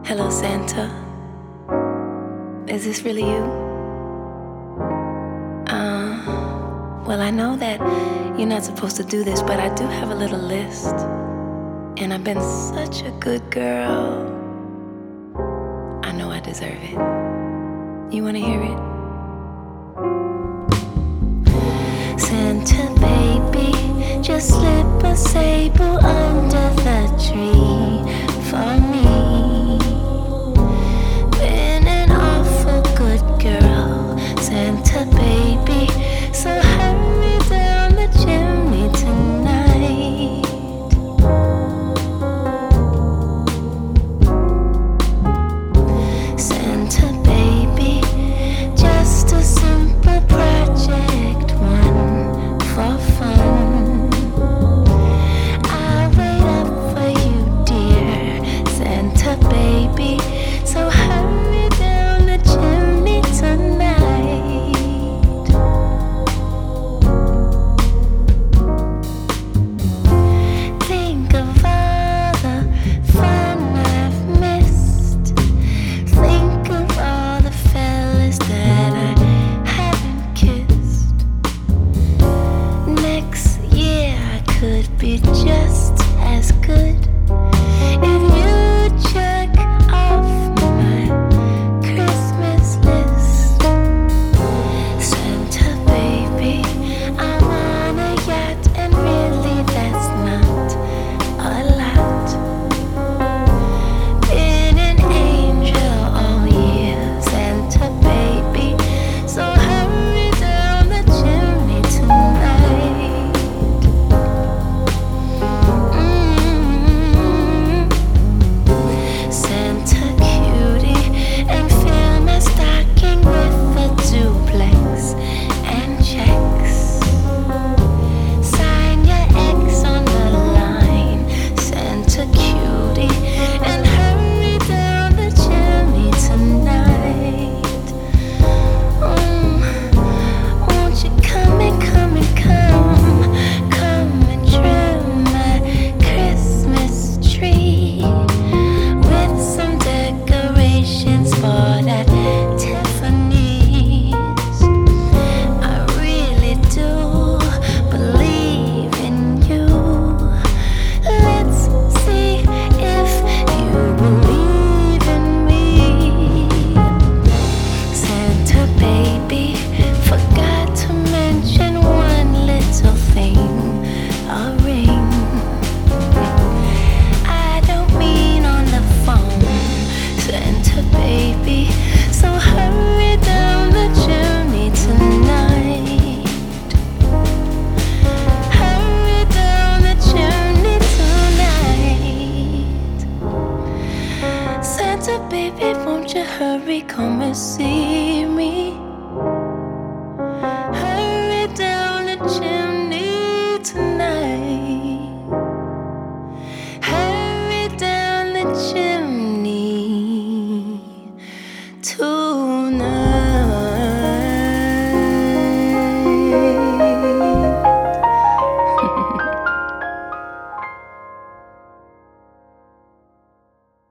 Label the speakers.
Speaker 1: Hello, Santa. Is this really you? Well, I know that you're not supposed to do this, but I do have a little list. And I've been such a good girl. I know I deserve it. You wanna hear it? Santa baby, just slip a sable under the tree for me. Been an awful good girl, Santa baby, so hurry down the chimney tonight. Santa baby, just a simple project, one for fun. I'll wait up for you, dear Santa baby, so hurry down the chimney tonight. Think of all the fun I've missed. Think of all the fellas that I haven't kissed. Next year I could be just as good if you check off my Christmas list. Santa baby, I'm on a yacht, and really that's not a lot. Been an angel all year, Santa baby, so hurry down the chimney tonight. Santa cutie, and fill my stocking with a duplex and checks. Sign your X on the line, Santa cutie, and hurry down the chimney tonight. Won't you come and come and come and trim my Christmas tree with some decorations bought at Tiffany's. I really do believe in you. Let's see if you believe in me. Santa baby, forgot to mention one little thing, a ring. I don't mean on the phone, Santa baby, so hurry down the chimney tonight. Hurry down the chimney tonight. Santa baby, won't you hurry, come and see me?